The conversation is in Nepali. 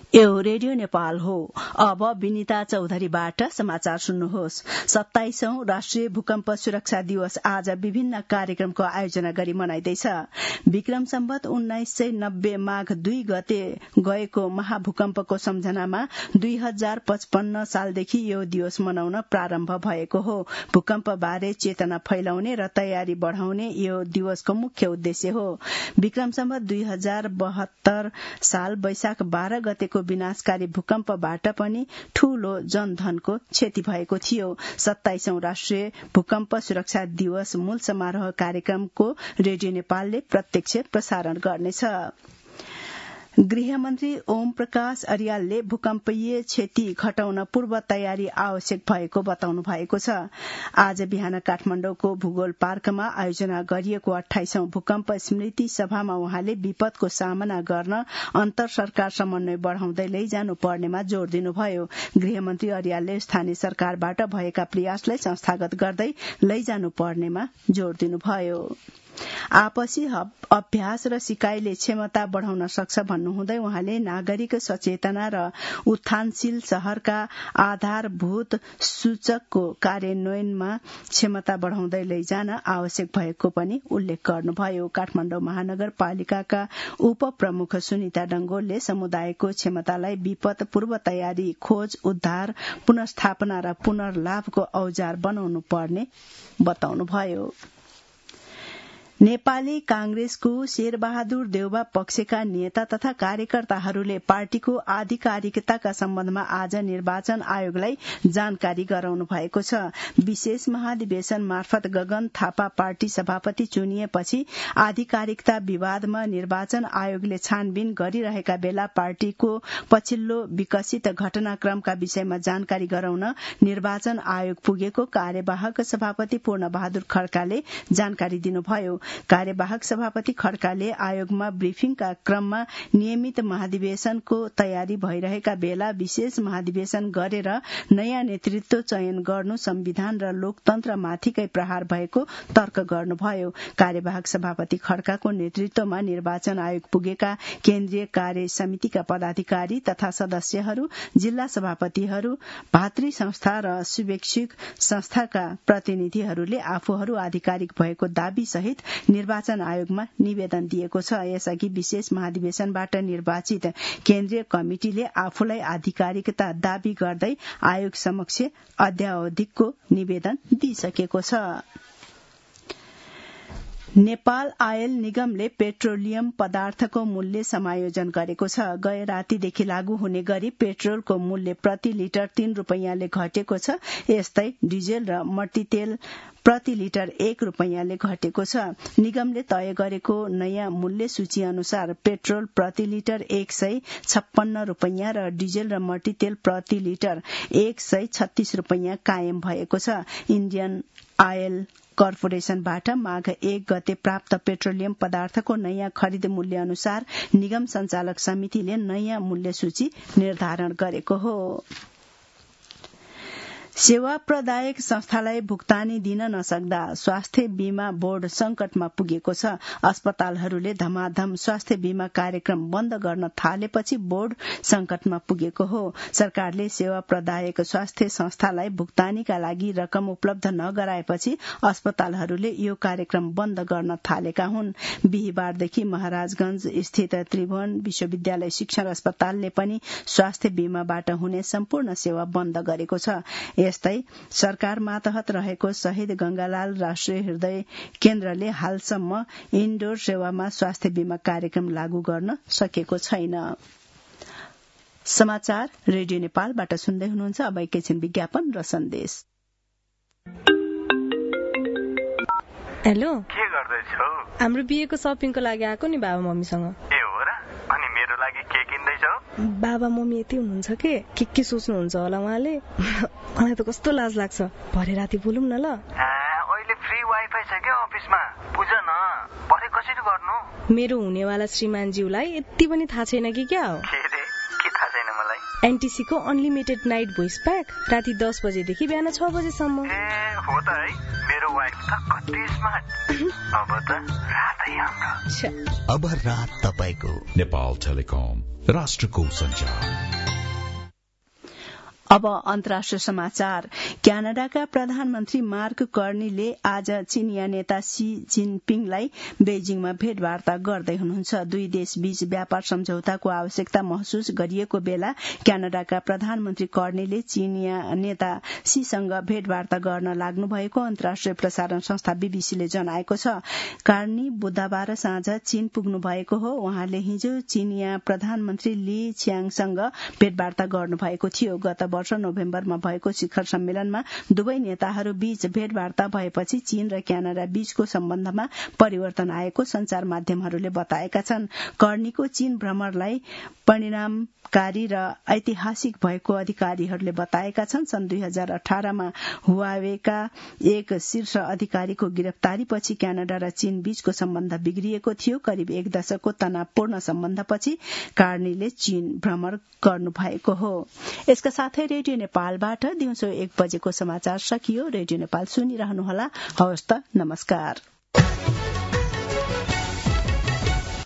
यो रेडियो नेपाल हो। अब विनिता चौधरीबाट समाचार सुन्नुहोस्। 27औं राष्ट्रिय भूकम्प सुरक्षा दिवस आज विभिन्न कार्यक्रमको आयोजना गरी मनाइँदैछ। विक्रम सम्वत 1990 माघ 2 गते गएको महाभूकम्पको सम्झनामा 2055 सालदेखि यो दिवस मनाउन प्रारम्भ भएको हो। भूकम्प बारे चेतना फैलाउने र तयारी बढ़ाउने यो दिवसको मुख्य उद्देश्य हो। विक्रम सम्वत 2072 साल वैशाख 12 गतेको विनाशकारी भूकम्पबाट पनि ठूलो जनधनको क्षति भएको थियो। 27औं राष्ट्रिय भूकम्प सुरक्षा दिवस मूल समारोह कार्यक्रमको रेडियो नेपालले प्रत्यक्ष प्रसारण गर्नेछ। गृहमन्त्री ओम प्रकाश अर्यालले भूकम्पीय क्षति घटाउन पूर्व तयारी आवश्यक भएको बताउनु भएको छ। आज बिहान काठमाडौँको भूगोल पार्कमा आयोजना गरिएको 28औं भूकम्प स्मृति सभामा उहाँले विपदको सामना गर्न अन्तर सरकार समन्वय बढ़ाउँदै लैजानु पर्नेमा जोड़ दिनुभयो। गृहमन्त्री अर्यालले स्थानीय सरकारबाट भएका प्रयासलाई संस्थागत गर्दै लैजानु पर्नेमा जोड़ दिनुभयो। आपसी अभ्यास र सिकाइले क्षमता बढ़ाउन सक्छ भन्नुहुँदै उहाँले नागरिक सचेतना र उत्थानशील शहरका आधारभूत सूचकको कार्यान्वयनमा क्षमता बढ़ाउँदै लैजान आवश्यक भएको पनि उल्लेख गर्नुभयो। काठमाडौँ महानगरपालिकाका उपप्रमुख सुनिता डंगोलले समुदायको क्षमतालाई विपद पूर्व तयारी, खोज, उद्धार, पुनर्स्थापना र पुनर्लाभको औजार बनाउनु पर्ने बताउनुभयो। नेपाली कांग्रेसको शेरबहादुर देउवा पक्षका नेता तथा कार्यकर्ताहरूले पार्टीको आधिकारिकताका सम्बन्धमा आज निर्वाचन आयोगलाई जानकारी गराउनु भएको छ। विशेष महाधिवेशन मार्फत गगन थापा पार्टी सभापति चुनिएपछि आधिकारिकता विवादमा निर्वाचन आयोगले छानबिन गरिरहेका बेला पार्टीको पछिल्लो विकसित घटनाक्रमका विषयमा जानकारी गराउन निर्वाचन आयोग पुगेको कार्यवाहक सभापति पूर्ण बहादुर खड्काले जानकारी दिनुभयो। कार्यवाहक सभापति खड्काले आयोगमा ब्रिफिङका क्रममा नियमित महाधिवेशनको तयारी भइरहेका बेला विशेष महाधिवेशन गरेर नयाँ नेतृत्व चयन गर्नु संविधान र लोकतन्त्रमाथिकै प्रहार भएको तर्क गर्नुभयो। कार्यवाहक सभापति खड्काको नेतृत्वमा निर्वाचन आयोग पुगेका केन्द्रीय कार्य समितिका पदाधिकारी तथा सदस्यहरू, जिल्ला सभापतिहरू, भातृ संस्था र शुभेच्छुक संस्थाका प्रतिनिधिहरूले आफूहरू आधिकारिक भएको दावी सहित निर्वाचन आयोगमा निवेदन दिएको छ। यसअघि विशेष महाधिवेशनबाट निर्वाचित केन्द्रीय कमिटिले आफूलाई आधिकारिकता दावी गर्दै आयोग समक्ष अद्यावधिकको निवेदन दिइसकेको छ। नेपाल आयल निगमले पेट्रोलियम पदार्थको मूल्य समायोजन गरेको छ। गए रातीदेखि लागू हुने गरी पेट्रोलको मूल्य प्रति लिटर 3 रुपैयाँले घटेको छ। यस्तै डिजेल र मट्टीतेल प्रति लिटर 1 रुपैयाँले घटेको छ। निगमले तय गरेको नयाँ मूल्य सूची अनुसार पेट्रोल प्रति लिटर 156 रुपैयाँ र डिजेल र मट्टीतेल प्रति लिटर 136 रुपैयाँ कायम भएको छ। इण्डियन आयल कर्पोरेशनबाट माघ 1 गते प्राप्त पेट्रोलियम पदार्थको नयाँ खरिद मूल्य अनुसार निगम संचालक समितिले नयाँ मूल्य सूची निर्धारण गरेको हो। सेवा प्रदायक संस्थालाई भुक्तानी दिन नसक्दा स्वास्थ्य बीमा बोर्ड संकटमा पुगेको छ। अस्पतालहरूले धमाधम स्वास्थ्य बीमा कार्यक्रम बन्द गर्न थालेपछि बोर्ड संकटमा पुगेको हो। सरकारले सेवा प्रदायक स्वास्थ्य संस्थालाई भुक्तानीका लागि रकम उपलब्ध नगराएपछि अस्पतालहरूले यो कार्यक्रम बन्द गर्न थालेका हुन्। बिहीबारदेखि महाराजगंज स्थित त्रिभुवन विश्वविद्यालय शिक्षण अस्पतालले पनि स्वास्थ्य बीमाबाट हुने सम्पूर्ण सेवा बन्द गरेको छ। यस्तै सरकार मातहत रहेको शहीद गंगालाल राष्ट्रिय हृदय केन्द्रले हालसम्म इन्डोर सेवामा स्वास्थ्य बीमा कार्यक्रम लागू गर्न सकेको छैन। समाचार रेडियो नेपालबाट सुन्दै हुनुहुन्छ। अब एकैछिन विज्ञापन र सन्देश। हेलो, के गर्दैछौ? हाम्रो बिहेको शपिङको लागि आएको नि बाबा मम्मीसँग। ए हो र? अनि मेरो लागि के किन्दैछौ? बाबा मम्मी यति हुनुहुन्छ के सोच्नुहुन्छ होला उहाँले। मलाई त कस्तो लाज लाग्छ। भरे राति बोलौँ न ल। अहिले फ्री वाइफाई छ के अफिसमा? बुझ न, भरे कसरी गर्नु? मेरो हुनेवाला श्रीमानज्यूलाई यति पनि थाहा छैन कि क्या हो? के थाहा छैन मलाई? एनटीसी को अनलिमिटेड नाइट भोइस प्याक राति 10 बजेदेखि बिहान 6 बजेसम्म। ए हो त है। मेरो स्मार्ट त कति स्मार्ट। अब त रातै हाम्रो। अब रात तपाईको। नेपाल टेलिकम, राष्ट्रको संचार। अब अन्तर्राष्ट्रिय समाचार। क्यानाडाका प्रधानमन्त्री मार्क कर्नीले आज चीनिया नेता सी जिनपिङलाई बेजिङमा भेटवार्ता गर्दै हुनुहुन्छ। दुई देशबीच व्यापार सम्झौताको आवश्यकता महसुस गरिएको बेला क्यानाडाका प्रधानमन्त्री कर्नीले चीनिया नेता सीसँग भेटवार्ता गर्न लाग्नु भएको अन्तर्राष्ट्रिय प्रसारण संस्था बीबीसीले जनाएको छ। कार्नी बुधबार साँझ चीन पुग्नु भएको हो। उहाँले हिजो चीनिया प्रधानमन्त्री ली च्याङसँग भेटवार्ता गर्नुभएको थियो। गत वर्ष नोभेम्बरमा भएको शिखर सम्मेलनमा दुवै नेताहरू बीच भेटवार्ता भएपछि चीन र क्यानाडा बीचको सम्बन्धमा परिवर्तन आएको संचार माध्यमहरूले बताएका छन्। कर्नीको चीन भ्रमणलाई परिणामकारी र ऐतिहासिक भएको अधिकारीहरूले बताएका छन्। सन् 2018 मा हुवावेका एक शीर्ष अधिकारीको गिरफ्तारीपछि क्यानाडा र चीन बीचको सम्बन्ध बिग्रिएको थियो। करिब एक दशकको तनावपूर्ण सम्बन्धपछि कार्नीले चीन भ्रमण गर्नुभएको हो। यसका साथै रेडियो नेपालबाट दिउँसो 1 बजेको समाचार सकियो। रेडियो नेपाल सुनिरहनुहोला। हवस् त, नमस्कार।